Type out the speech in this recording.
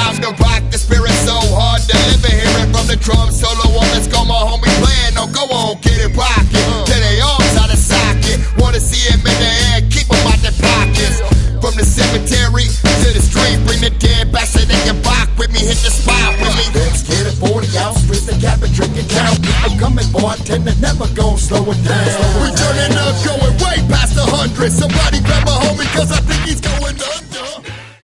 time to rock. The spirit so hard to live it. Hear it from the drum solo on. Let's go, my homie playing. No, go on, get it rockin'. Till they arms out of socket. Wanna see him in the air, keep him out their pockets. From the cemetery to the street, bring the dead back so they can rock with me. Hit the spot with me. Let's get it 40 ounce, twist the cap and drink it down. I'm coming, bartender, never gon' slow it down. We turning up, going way past 100. Somebody grab a homie, cause I think he's going under.